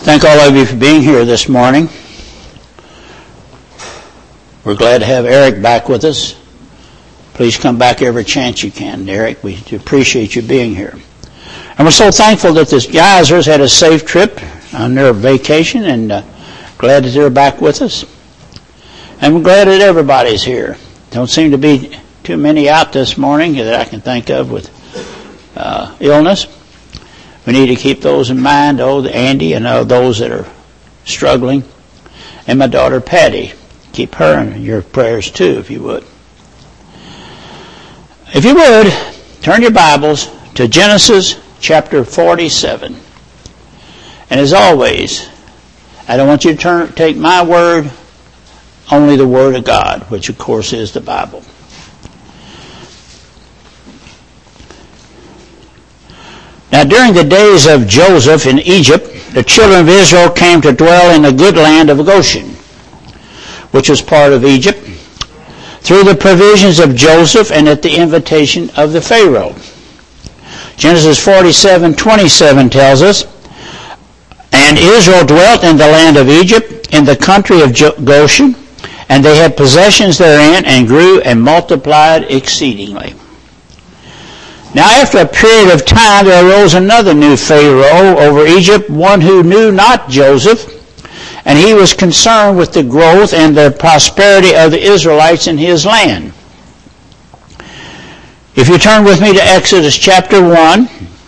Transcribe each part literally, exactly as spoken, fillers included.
Thank all of you for being here this morning. We're glad to have Eric back with us. Please come back every chance you can, Eric. We appreciate you being here. And we're so thankful that the Geisers had a safe trip on their vacation, and uh, glad that they're back with us. And we're glad that everybody's here. Don't seem to be too many out this morning that I can think of with uh, illness. We need to keep those in mind, oh, Andy, and uh, those that are struggling. And my daughter Patty. Keep her in your prayers too, if you would. If you would, turn your Bibles to Genesis chapter forty-seven. And as always, I don't want you to turn, take my word, only the Word of God, which of course is the Bible. Now during the days of Joseph in Egypt, the children of Israel came to dwell in the good land of Goshen, which was part of Egypt, through the provisions of Joseph and at the invitation of the Pharaoh. Genesis forty-seven twenty-seven tells us, And Israel dwelt in the land of Egypt, in the country of Goshen, and they had possessions therein, and grew and multiplied exceedingly. Now after a period of time there arose another new Pharaoh over Egypt, one who knew not Joseph, and he was concerned with the growth and the prosperity of the Israelites in his land. If you turn with me to Exodus chapter one,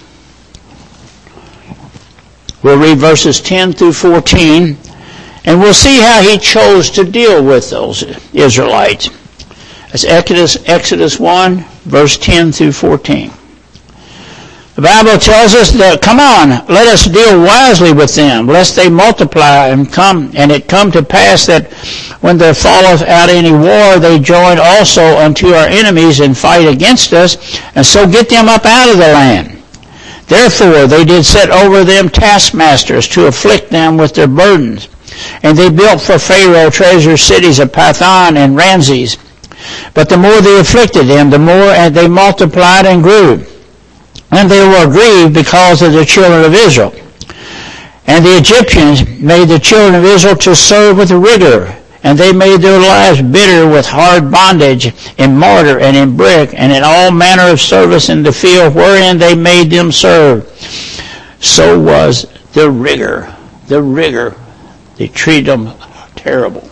we'll read verses ten through fourteen, and we'll see how he chose to deal with those Israelites. That's Exodus, Exodus one, verse ten through fourteen. The Bible tells us that, come on, let us deal wisely with them, lest they multiply and come, and it come to pass that when there falleth out any war, they join also unto our enemies and fight against us, and so get them up out of the land. Therefore they did set over them taskmasters to afflict them with their burdens. And they built for Pharaoh treasure cities of Pithom and Ramses. But the more they afflicted them, the more they multiplied and grew. And they were grieved because of the children of Israel. And the Egyptians made the children of Israel to serve with rigor, and they made their lives bitter with hard bondage in mortar and in brick, and in all manner of service in the field wherein they made them serve. So was the rigor, the rigor. They treated them terrible.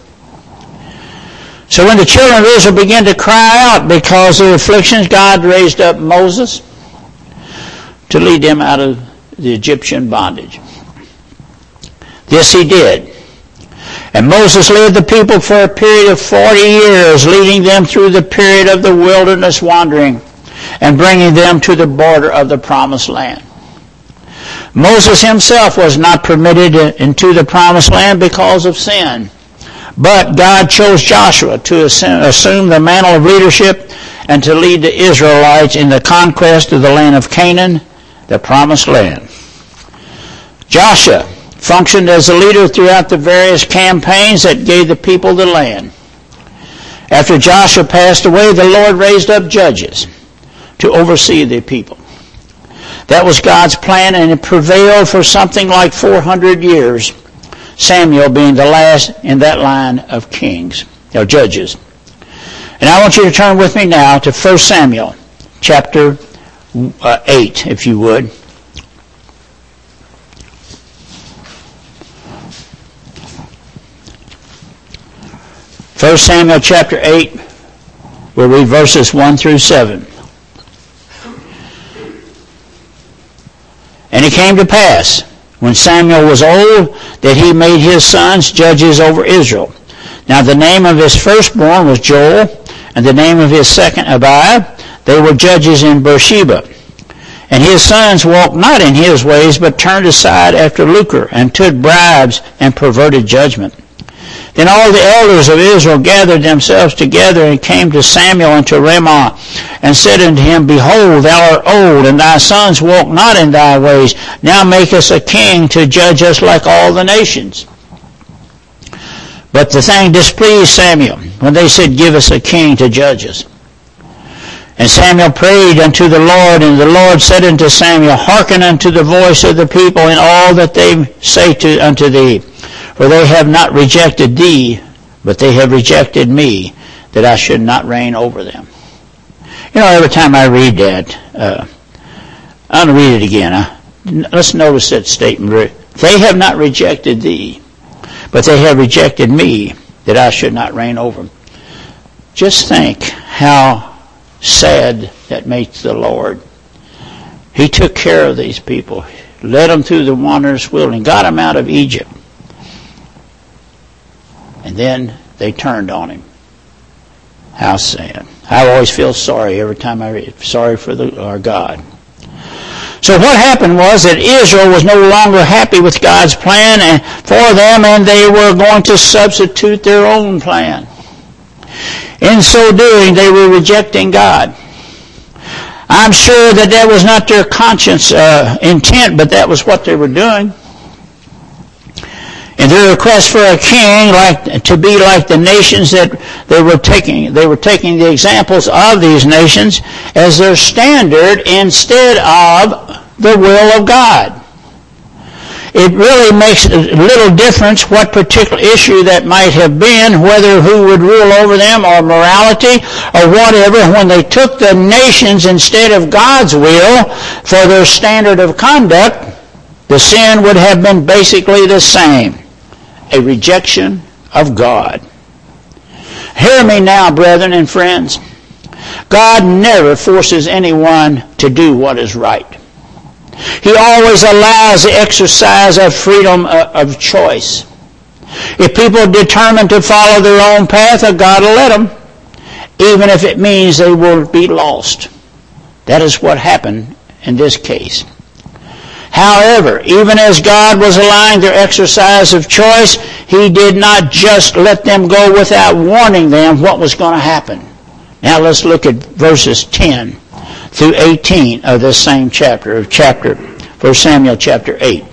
So when the children of Israel began to cry out because of the afflictions, God raised up Moses to lead them out of the Egyptian bondage. This he did. And Moses led the people for a period of forty years, leading them through the period of the wilderness wandering and bringing them to the border of the promised land. Moses himself was not permitted into the promised land because of sin. But God chose Joshua to assume the mantle of leadership and to lead the Israelites in the conquest of the land of Canaan, the promised land. Joshua functioned as a leader throughout the various campaigns that gave the people the land. After Joshua passed away, the Lord raised up judges to oversee the people. That was God's plan, and it prevailed for something like four hundred years, Samuel being the last in that line of kings, or judges. And I want you to turn with me now to First Samuel chapter uh, eight, if you would. First Samuel chapter eight, we'll read verses one through seven. And it came to pass, when Samuel was old, that he made his sons judges over Israel. Now the name of his firstborn was Joel, and the name of his second Abiah. They were judges in Beersheba. And his sons walked not in his ways, but turned aside after lucre, and took bribes, and perverted judgment. Then all the elders of Israel gathered themselves together and came to Samuel unto Ramah, and said unto him, Behold, thou art old, and thy sons walk not in thy ways. Now make us a king to judge us like all the nations. But the thing displeased Samuel, when they said, Give us a king to judge us. And Samuel prayed unto the Lord, and the Lord said unto Samuel, Hearken unto the voice of the people in all that they say to, unto thee. For they have not rejected thee, but they have rejected me, that I should not reign over them. You know, every time I read that, uh, I'm going to read it again. Huh? Let's notice that statement. They have not rejected thee, but they have rejected me, that I should not reign over them. Just think how sad that makes the Lord. He took care of these people, led them through the wilderness wilderness, got them out of Egypt. And then they turned on him. How sad. I always feel sorry every time I read, sorry for the, our God. So what happened was that Israel was no longer happy with God's plan and for them, and they were going to substitute their own plan. In so doing, they were rejecting God. I'm sure that that was not their conscience uh, intent, but that was what they were doing. And their request for a king, like to be like the nations that they were taking, they were taking the examples of these nations as their standard instead of the will of God. It really makes a little difference what particular issue that might have been, whether who would rule over them or morality or whatever. When they took the nations instead of God's will for their standard of conduct, the sin would have been basically the same. A rejection of God. Hear me now, brethren and friends. God never forces anyone to do what is right. He always allows the exercise of freedom of choice. If people determine to follow their own path, God will let them, even if it means they will be lost. That is what happened in this case. However, even as God was allowing their exercise of choice, He did not just let them go without warning them what was going to happen. Now let's look at verses ten through eighteen of this same chapter, of chapter, First Samuel chapter eight.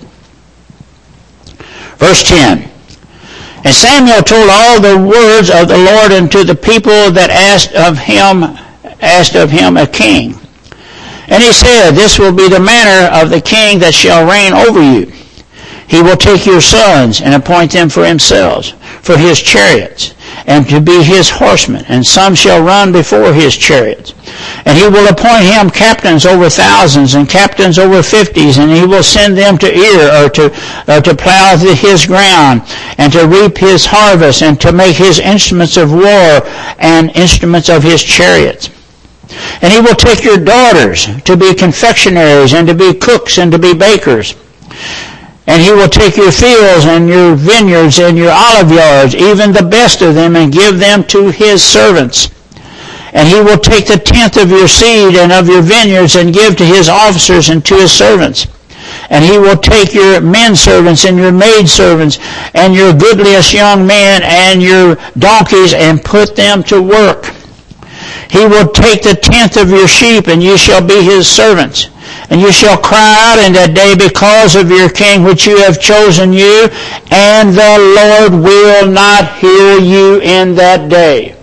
Verse ten. And Samuel told all the words of the Lord unto the people that asked of him, asked of him a king. And he said, This will be the manner of the king that shall reign over you. He will take your sons and appoint them for himself, for his chariots, and to be his horsemen, and some shall run before his chariots. And he will appoint him captains over thousands and captains over fifties, and he will send them to ear or to or to plow his ground, and to reap his harvest, and to make his instruments of war and instruments of his chariots. And he will take your daughters to be confectionaries, and to be cooks, and to be bakers. And he will take your fields and your vineyards and your olive yards, even the best of them, and give them to his servants. And he will take the tenth of your seed and of your vineyards, and give to his officers and to his servants. And he will take your men servants and your maid servants and your goodliest young men and your donkeys, and put them to work. He will take the tenth of your sheep, and you shall be his servants. And you shall cry out in that day because of your king which you have chosen you, and the Lord will not hear you in that day.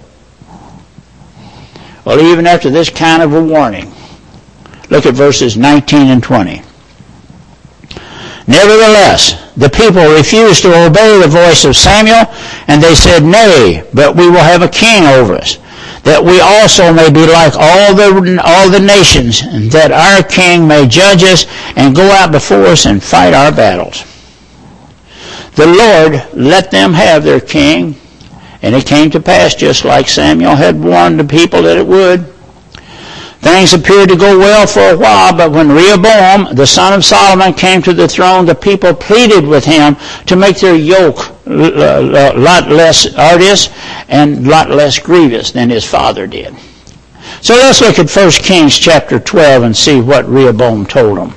Well, even after this kind of a warning, look at verses nineteen and twenty. Nevertheless, the people refused to obey the voice of Samuel, and they said, Nay, but we will have a king over us, that we also may be like all the all the nations, and that our king may judge us and go out before us and fight our battles. The Lord let them have their king, and it came to pass just like Samuel had warned the people that it would. Things appeared to go well for a while, but when Rehoboam, the son of Solomon, came to the throne, the people pleaded with him to make their yoke a lot less arduous and a lot less grievous than his father did. So let's look at First Kings chapter twelve and see what Rehoboam told them.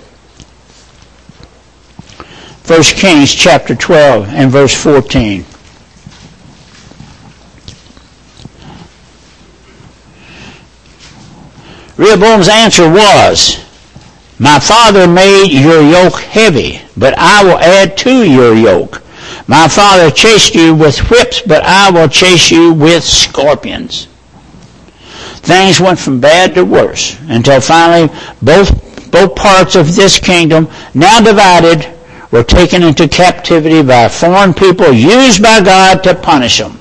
First Kings chapter twelve and verse fourteen. Rehoboam's answer was, My father made your yoke heavy, but I will add to your yoke. My father chased you with whips, but I will chase you with scorpions. things went from bad to worse until finally both, both parts of this kingdom, now divided, were taken into captivity by foreign people used by God to punish them.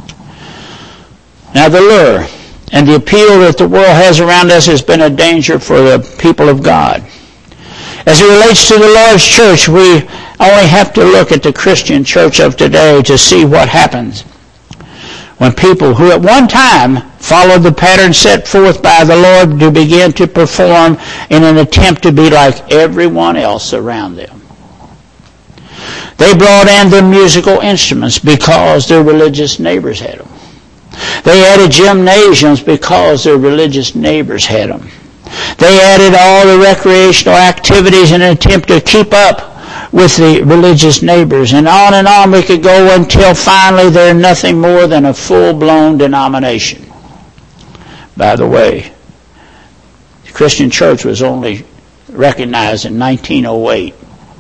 Now the lure and the appeal that the world has around us has been a danger for the people of God. As it relates to the Lord's church, we only have to look at the Christian church of today to see what happens when people who at one time followed the pattern set forth by the Lord to begin to perform in an attempt to be like everyone else around them. They brought in the musical instruments because their religious neighbors had them. They added gymnasiums because their religious neighbors had them. They added all the recreational activities in an attempt to keep up with the religious neighbors. And on and on we could go until finally they're nothing more than a full-blown denomination. By the way, the Christian church was only recognized in nineteen oh eight.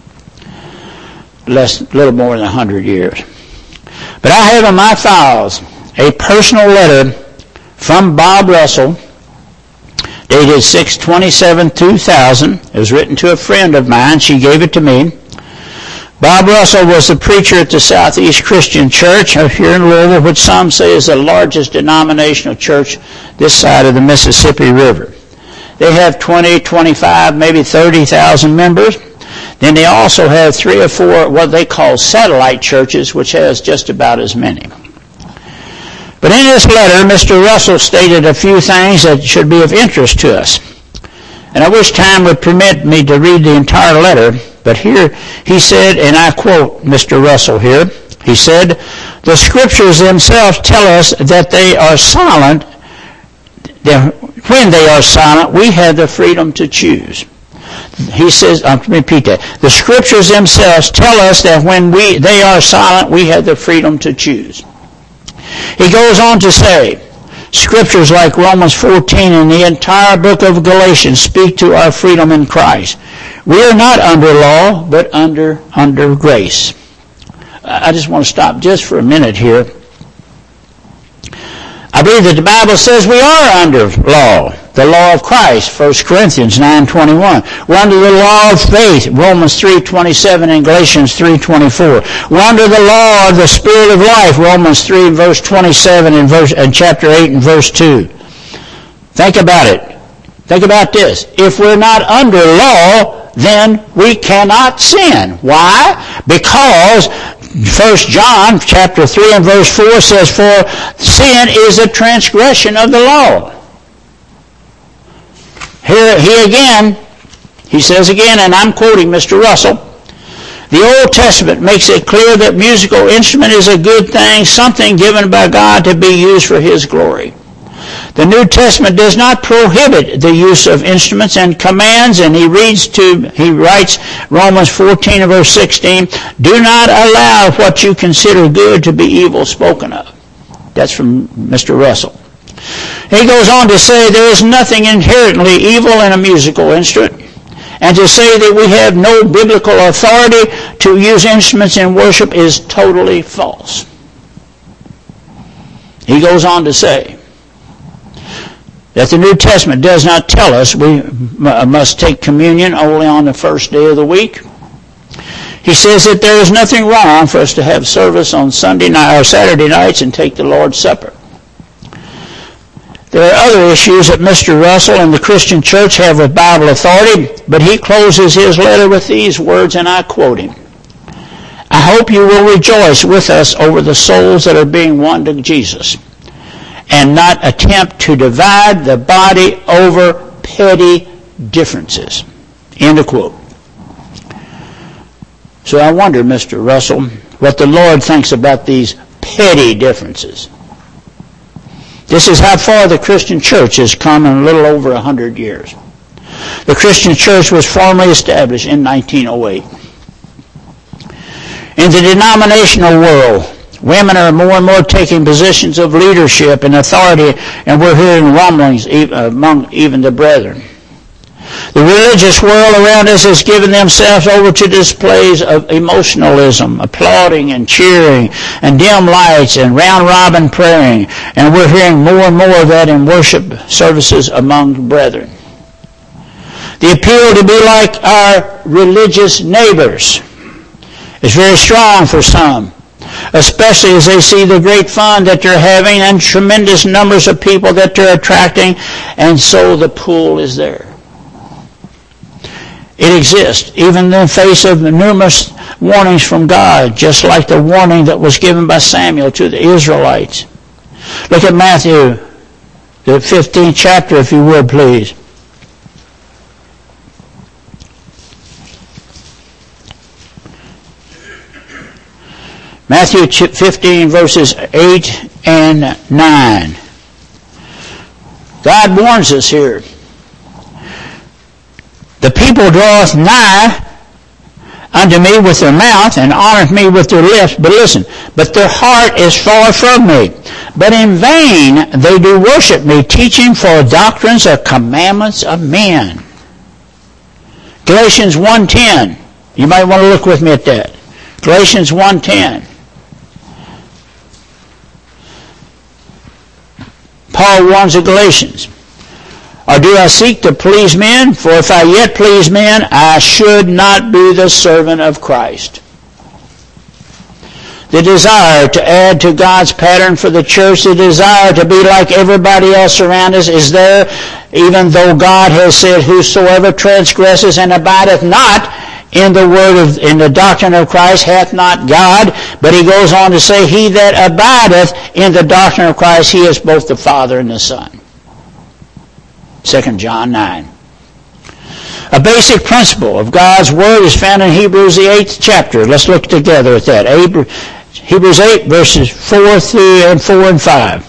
Less, little more than one hundred years. But I have in my files a personal letter from Bob Russell, dated six twenty-seven two thousand. It was written to a friend of mine. She gave it to me. Bob Russell was the preacher at the Southeast Christian Church here in Louisville, which some say is the largest denominational church this side of the Mississippi River. They have twenty, twenty-five, maybe thirty thousand members. Then they also have three or four what they call satellite churches, which has just about as many. But in this letter, Mister Russell stated a few things that should be of interest to us. And I wish time would permit me to read the entire letter, but here he said, and I quote Mister Russell here, he said, "The scriptures themselves tell us that they are silent. When they are silent, we have the freedom to choose." He says, I'll repeat that. The scriptures themselves tell us that when we they are silent, we have the freedom to choose. He goes on to say, scriptures like Romans fourteen and the entire book of Galatians speak to our freedom in Christ. We are not under law, but under under grace. I just want to stop just for a minute here. I believe that the Bible says we are under law, the law of Christ, First Corinthians nine twenty-one. We're under the law of faith, Romans three twenty-seven and Galatians three twenty-four. We're under the law of the Spirit of life, Romans three verse twenty-seven and, verse, and chapter eight and verse two. Think about it. Think about this. If we're not under law, then we cannot sin. Why? Because First John chapter three and verse four says, "For sin is a transgression of the law." Here he again, he says again, and I'm quoting Mister Russell, "The Old Testament makes it clear that musical instrument is a good thing, something given by God to be used for His glory. The New Testament does not prohibit the use of instruments and commands," and he reads to, he writes Romans fourteen and verse sixteen, "Do not allow what you consider good to be evil spoken of." That's from Mister Russell. He goes on to say there is nothing inherently evil in a musical instrument, and to say that we have no biblical authority to use instruments in worship is totally false. He goes on to say that the New Testament does not tell us we must take communion only on the first day of the week. He says that there is nothing wrong for us to have service on Sunday night or Saturday nights and take the Lord's Supper. There are other issues that Mister Russell and the Christian church have with Bible authority, but he closes his letter with these words, and I quote him. "I hope you will rejoice with us over the souls that are being won to Jesus, and not attempt to divide the body over petty differences." End of quote. So I wonder, Mister Russell, what the Lord thinks about these petty differences. This is how far the Christian church has come in a little over a hundred years. The Christian church was formally established in nineteen oh eight. In the denominational world, women are more and more taking positions of leadership and authority, and we're hearing rumblings among even the brethren. The religious world around us has given themselves over to displays of emotionalism, applauding and cheering, and dim lights and round-robin praying. And we're hearing more and more of that in worship services among brethren. The appeal to be like our religious neighbors is very strong for some, especially as they see the great fun that they're having and tremendous numbers of people that they're attracting, and so the pull is there. It exists, even in the face of numerous warnings from God, just like the warning that was given by Samuel to the Israelites. Look at Matthew, the fifteenth chapter, if you would, please. Matthew fifteen, verses eight and nine. God warns us here. The people draweth nigh unto me with their mouth, and honoreth me with their lips. But listen, but their heart is far from me. But in vain they do worship me, teaching for doctrines or commandments of men. Galatians one ten. You might want to look with me at that. Galatians one ten. Paul warns the Galatians. Or do I seek to please men? For if I yet please men, I should not be the servant of Christ. The desire to add to God's pattern for the church, the desire to be like everybody else around us is there, even though God has said, whosoever transgresses and abideth not in the word of, in the doctrine of Christ hath not God. But he goes on to say, he that abideth in the doctrine of Christ, he is both the Father and the Son. Second John nine. A basic principle of God's Word is found in Hebrews the eighth chapter. Let's look together at that. Hebrews eight, verses four through and four and five.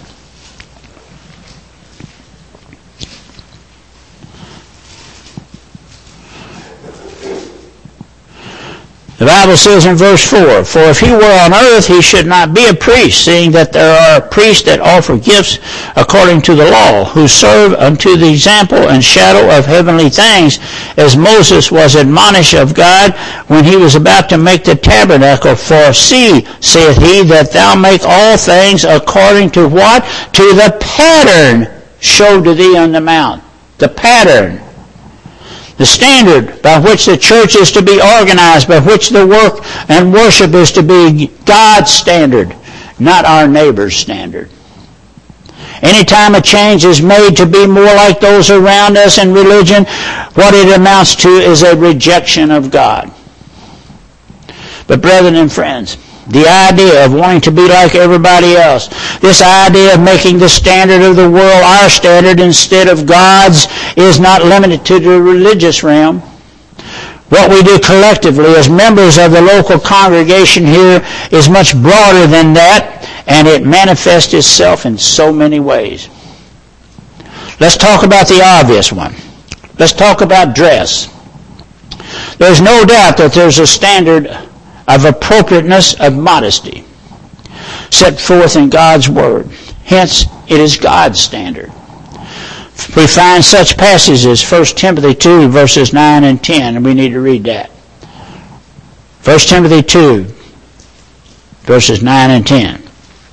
The Bible says in verse four, for if he were on earth, he should not be a priest, seeing that there are priests that offer gifts according to the law, who serve unto the example and shadow of heavenly things, as Moses was admonished of God when he was about to make the tabernacle. For see, saith he, that thou make all things according to what? To the pattern showed to thee on the mount. The pattern. The standard by which the church is to be organized, by which the work and worship is to be God's standard, not our neighbor's standard. Anytime a change is made to be more like those around us in religion, what it amounts to is a rejection of God. But brethren and friends, the idea of wanting to be like everybody else, this idea of making the standard of the world our standard instead of God's, is not limited to the religious realm. What we do collectively as members of the local congregation here is much broader than that, and it manifests itself in so many ways. Let's talk about the obvious one. Let's talk about dress. There's no doubt that there's a standard of appropriateness, of modesty, set forth in God's Word. Hence, it is God's standard. We find such passages as First Timothy two, verses nine and ten, and we need to read that. First Timothy two, verses nine and ten.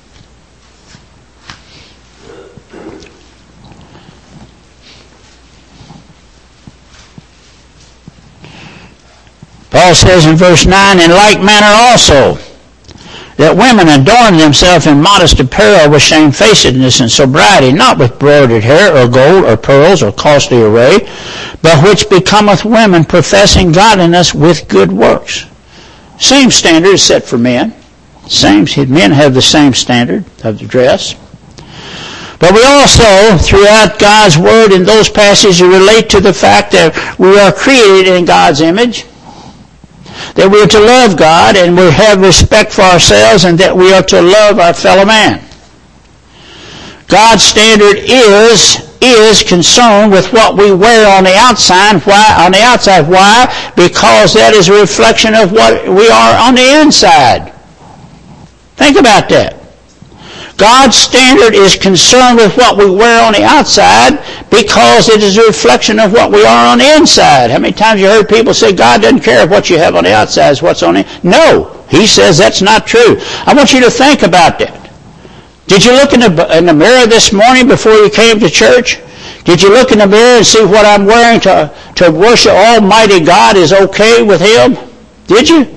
Paul says in verse nine, in like manner also, that women adorn themselves in modest apparel with shamefacedness and sobriety, not with broidered hair or gold or pearls or costly array, but which becometh women professing godliness with good works. Same standard is set for men. Same, men have the same standard of the dress. But we also, throughout God's Word in those passages, relate to the fact that we are created in God's image, that we are to love God and we have respect for ourselves, and that we are to love our fellow man. God's standard is is concerned with what we wear on the outside. Why? On the outside, why? Because that is a reflection of what we are on the inside. Think about that. God's standard is concerned with what we wear on the outside because it is a reflection of what we are on the inside. How many times you heard people say God doesn't care if what you have on the outside is what's on the inside? No, he says that's not true. I want you to think about that. Did you look in the, in the mirror this morning before you came to church? Did you look in the mirror and see what I'm wearing to, to worship Almighty God is okay with Him? Did you?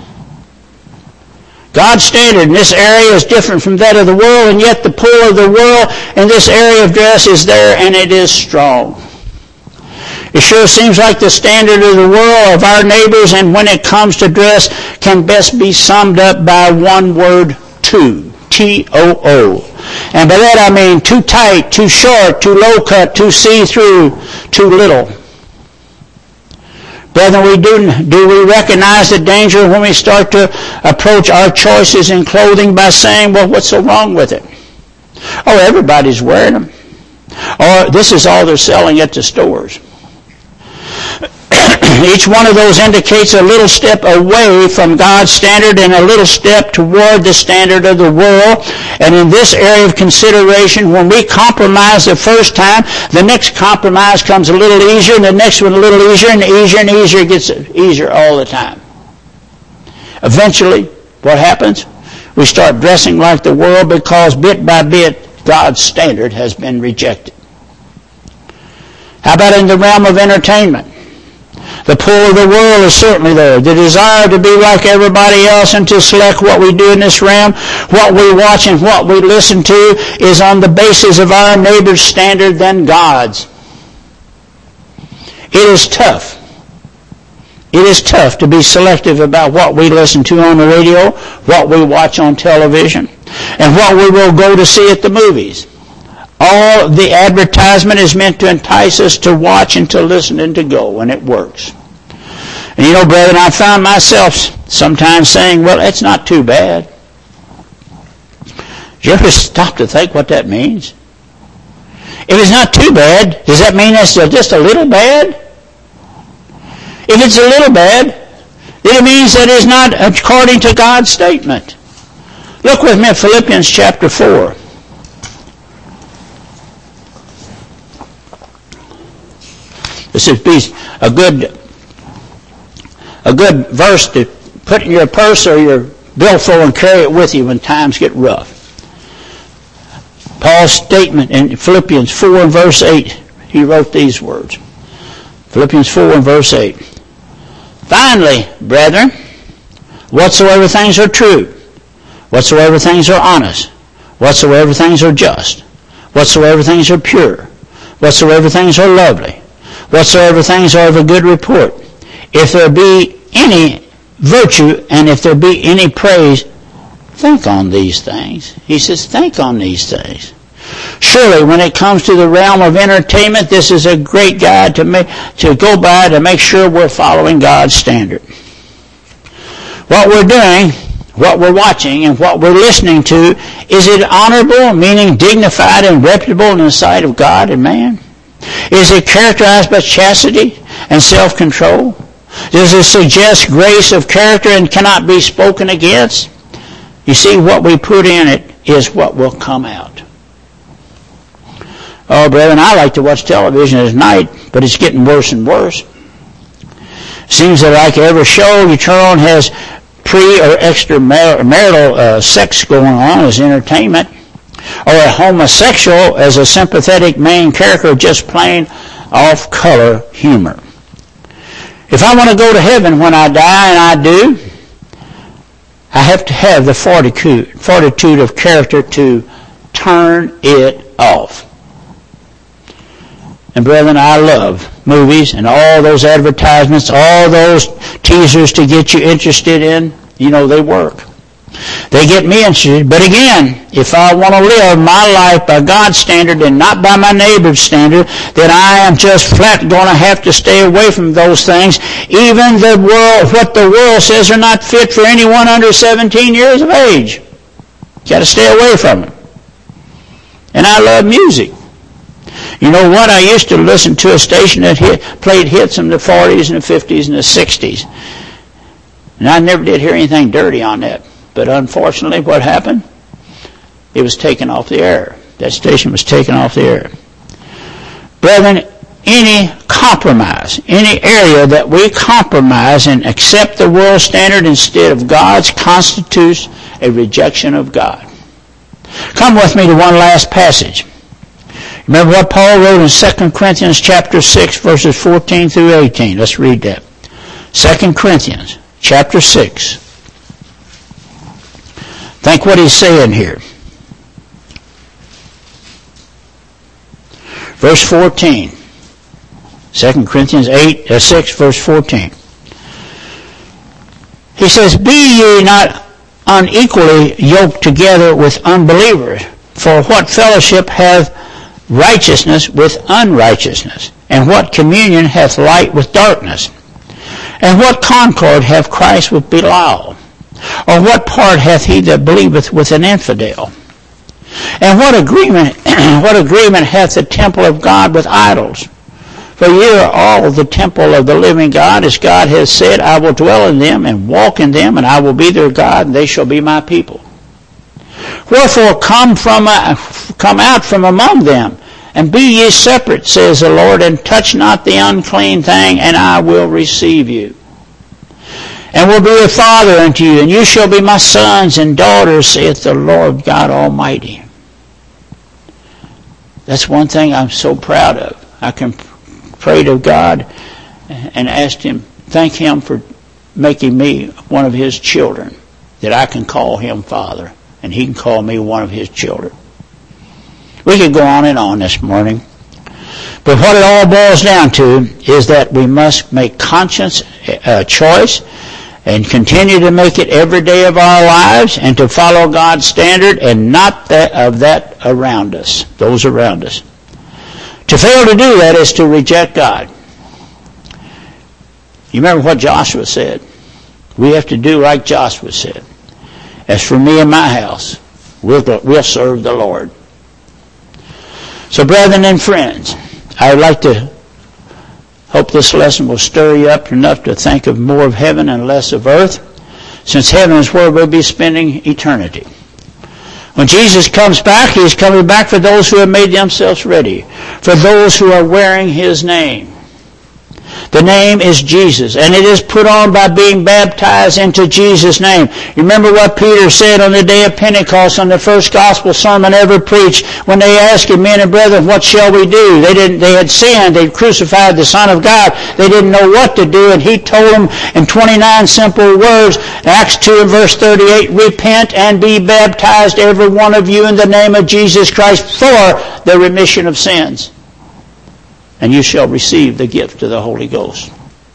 God's standard in this area is different from that of the world, and yet the pull of the world in this area of dress is there, and it is strong. It sure seems like the standard of the world of our neighbors, and when it comes to dress, can best be summed up by one word, too. T O O. And by that I mean too tight, too short, too low cut, too see-through, too little. Brethren, we do, do we recognize the danger when we start to approach our choices in clothing by saying, well, what's so wrong with it? Oh, everybody's wearing them. Or this is all they're selling at the stores. Each one of those indicates a little step away from God's standard and a little step toward the standard of the world. And in this area of consideration, when we compromise the first time, the next compromise comes a little easier, and the next one a little easier, and easier and easier. It gets easier all the time. Eventually, what happens? We start dressing like the world because bit by bit, God's standard has been rejected. How about in the realm of entertainment? The pull of the world is certainly there. The desire to be like everybody else and to select what we do in this realm, what we watch and what we listen to is on the basis of our neighbor's standard than God's. It is tough. It is tough to be selective about what we listen to on the radio, what we watch on television, and what we will go to see at the movies. All the advertisement is meant to entice us to watch and to listen and to go, and it works. And you know, brethren, I found myself sometimes saying, well, it's not too bad. Did you ever stop to think what that means? If it's not too bad, does that mean it's just a little bad? If it's a little bad, then it means that it's not according to God's statement. Look with me at Philippians chapter four. This would be a good, a good verse to put in your purse or your billfold and carry it with you when times get rough. Paul's statement in Philippians four and verse eight, he wrote these words. Philippians four and verse eight. Finally, brethren, whatsoever things are true, whatsoever things are honest, whatsoever things are just, whatsoever things are pure, whatsoever things are lovely, whatsoever things are of a good report, if there be any virtue and if there be any praise, think on these things. He says, think on these things. Surely, when it comes to the realm of entertainment, this is a great guide to make, to go by to make sure we're following God's standard. What we're doing, what we're watching, and what we're listening to, is it honorable, meaning dignified and reputable in the sight of God and man? Is it characterized by chastity and self-control? Does it suggest grace of character and cannot be spoken against? You see, what we put in it is what will come out. Oh, brethren, I like to watch television at night, but it's getting worse and worse. Seems that like every show you turn on has pre- or extramarital uh, sex going on as entertainment, or a homosexual as a sympathetic main character, just plain off-color humor. If I want to go to heaven when I die, and I do, I have to have the fortitude, fortitude of character to turn it off. And brethren, I love movies and all those advertisements, all those teasers to get you interested in. You know, they work. They get me interested. But again, if I want to live my life by God's standard and not by my neighbor's standard, then I am just flat going to have to stay away from those things. Even the world, what the world says are not fit for anyone under seventeen years of age. You got to stay away from them. And I love music. You know what? I used to listen to a station that hit, played hits in the forties and the fifties and the sixties. And I never did hear anything dirty on that. But unfortunately, what happened? it was taken off the air. That station was taken off the air. Brethren, any compromise, any area that we compromise and accept the world standard instead of God's constitutes a rejection of God. Come with me to one last passage. Remember what Paul wrote in Second Corinthians chapter six, verses fourteen through eighteen. Let's read that. Second Corinthians chapter six. Think what he's saying here. Verse fourteen. Second Corinthians eight, uh, six, verse fourteen. He says, "Be ye not unequally yoked together with unbelievers, for what fellowship hath righteousness with unrighteousness? And what communion hath light with darkness? And what concord hath Christ with Belial? Or what part hath he that believeth with an infidel? And what agreement what agreement hath the temple of God with idols? For ye are all the temple of the living God, as God has said, I will dwell in them and walk in them, and I will be their God, and they shall be my people. Wherefore come from uh, come out from among them, and be ye separate, says the Lord, and touch not the unclean thing, and I will receive you. And will be a father unto you, and you shall be my sons and daughters, saith the Lord God Almighty." That's one thing I'm so proud of. I can pray to God and ask Him, thank Him for making me one of His children, that I can call Him Father, and He can call me one of His children. We could go on and on this morning. But what it all boils down to is that we must make conscious uh, choice and continue to make it every day of our lives and to follow God's standard and not that of that around us, those around us. To fail to do that is to reject God. You remember what Joshua said? We have to do like Joshua said. As for me and my house, we'll, go, we'll serve the Lord. So brethren and friends, I would like to hope this lesson will stir you up enough to think of more of heaven and less of earth, since heaven is where we'll be spending eternity. When Jesus comes back, He's coming back for those who have made themselves ready, for those who are wearing His name. The name is Jesus, and it is put on by being baptized into Jesus' name. You remember what Peter said on the day of Pentecost, on the first gospel sermon ever preached, when they asked him, men and brethren, what shall we do? They didn't. They had sinned. They'd crucified the Son of God. They didn't know what to do, and he told them in twenty-nine simple words, Acts two and verse thirty-eight, repent and be baptized, every one of you, in the name of Jesus Christ for the remission of sins, and you shall receive the gift of the Holy Ghost.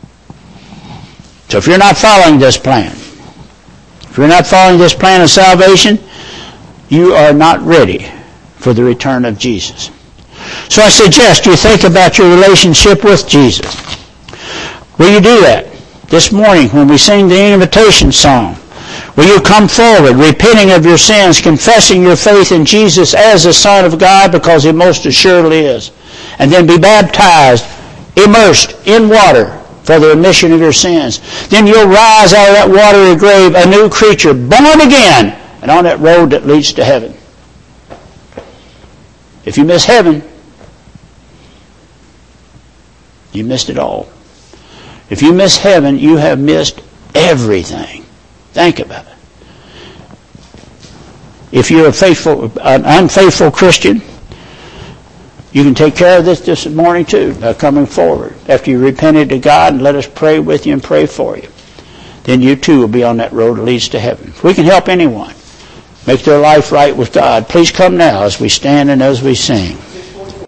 So if you're not following this plan, if you're not following this plan of salvation, you are not ready for the return of Jesus. So I suggest you think about your relationship with Jesus. Will you do that this morning when we sing the invitation song? Will you come forward, repenting of your sins, confessing your faith in Jesus as the Son of God, because He most assuredly is, and then be baptized, immersed in water for the remission of your sins? Then you'll rise out of that watery grave a new creature, born again, and on that road that leads to heaven. If you miss heaven, you missed it all. If you miss heaven, you have missed everything. Think about it. If you're a faithful, an unfaithful Christian, you can take care of this this morning too, by coming forward after you repented to God and let us pray with you and pray for you. Then you too will be on that road that leads to heaven. If we can help anyone make their life right with God, please come now as we stand and as we sing.